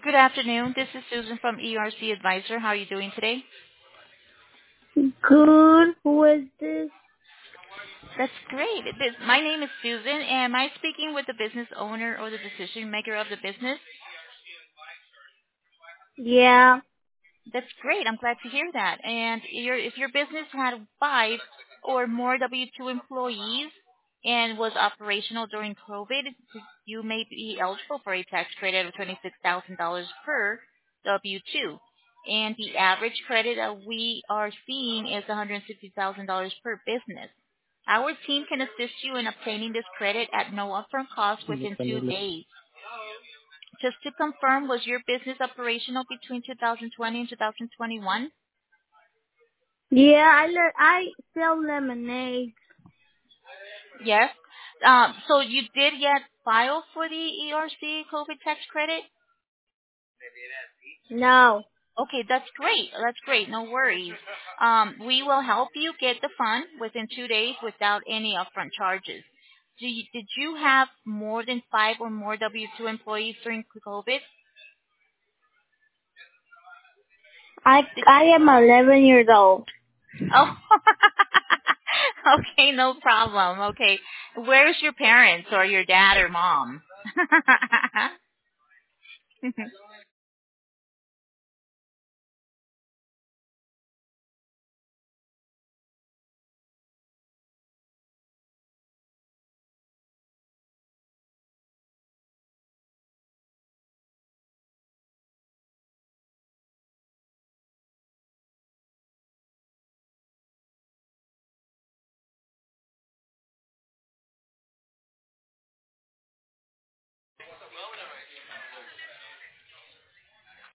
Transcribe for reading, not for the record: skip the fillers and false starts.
Good afternoon. This is Susan from ERC Advisor. How are you doing today? Good. Who is this? That's great. My name is Susan. Am I speaking with the business owner or the decision maker of the business? Yeah. That's great. I'm glad to hear that. And if your business had 5 or more W-2 employees and was operational during COVID, you may be eligible for a tax credit of $26,000 per W-2. And the average credit that we are seeing is $160,000 per business. Our team can assist you in obtaining this credit at no upfront cost within 2 days. Just to confirm, was your business operational between 2020 and 2021? Yeah, I sell lemonade. Yes. So you did yet file for the ERC COVID tax credit? No. Okay, that's great. That's great. No worries. We will help you get the fund within 2 days without any upfront charges. Did you have more than 5 or more W-2 employees during COVID? I am 11 years old. Oh, okay, no problem. Okay, where's your parents or your dad or mom?